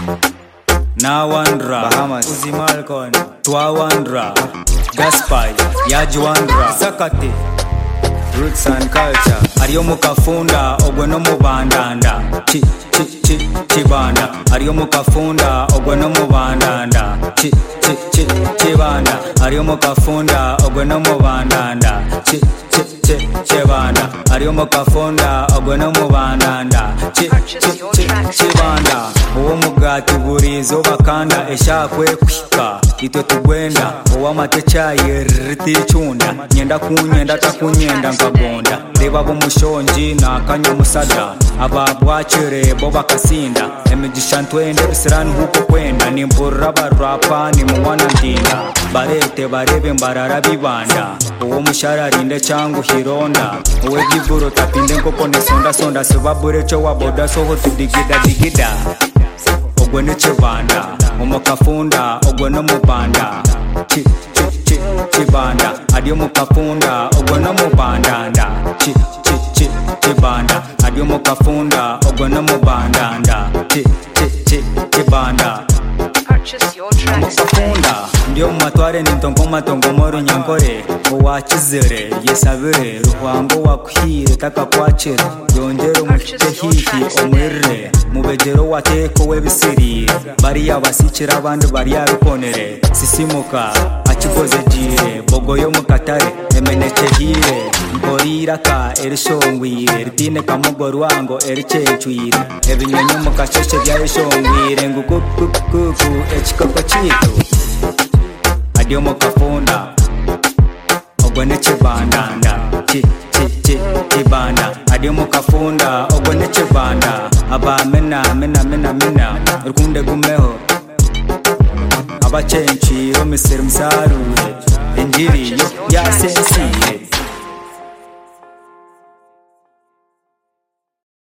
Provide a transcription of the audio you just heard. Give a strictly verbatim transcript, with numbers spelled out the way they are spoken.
Nawandra Bahamas Uzi Malcon Twawandra Gaspy Yajwandra Sakati Roots and culture Ariyo mukafunda ogwe no mubandanda Chi chi chi chibanda Ariyo mukafunda ogwe no mubandanda Chi chi chi chibanda Ariyo mukafunda ogwe no mubandanda Chi chi chi chibanda Ariyo mukafunda ogwe no mubandanda Chi chi chi chibanda Uwo mugati burizo bakanda eshakwe kwika Ito tugwenda uwa matecha yeriti chunda Nyenda kunyenda takunyenda nkagonda Reba bumushonji na kanyamusada Ababwachere bo bakasinda Emigisha ntwende bisirani huko kwenda Nimbura barapa ni mwana ndinda Barete barebe mbarara bibanda Uwo mushararinde changu hironda Uwe giburo tapinde nkoko nesonda sonda Sebabure cho waboda soho tudigida digida Ogwe ne chibanda Umukafunda ogwe no mubanda Chi chi chi chibanda Adiyo mukafunda ogwe no mubandanda Chi chi chi chibanda Adiyo mukafunda ogwe no mubandanda Chi chi chi chibanda Purchase your tracks Mukafunda Ndiyo matware nintongo matongo moru nyankore Uwachizere yesabire Ruhango wakuhire taka kwachere Yongere umufite hihi omwirire Mubejero wateko webisirire Bariya basikira abandi bariya rukonere Sisimuka akikoze jire Bogoyo mukatare emeneke hire Mborira ka erishongwire Ritine kamugoru wango erichenchwire Ebinyonyo mukasheshe bya erishongwire Ngukukukuku echikoko chitu Adiyo mukafunda Ogwe ne chibandanda Chi chi chi chibanda Adiyo mukafunda ogwe ne chibanda Aba mena mena mena mena Rukunde gumeho Abachenchi romisiri msarure Injiri yo ya sensi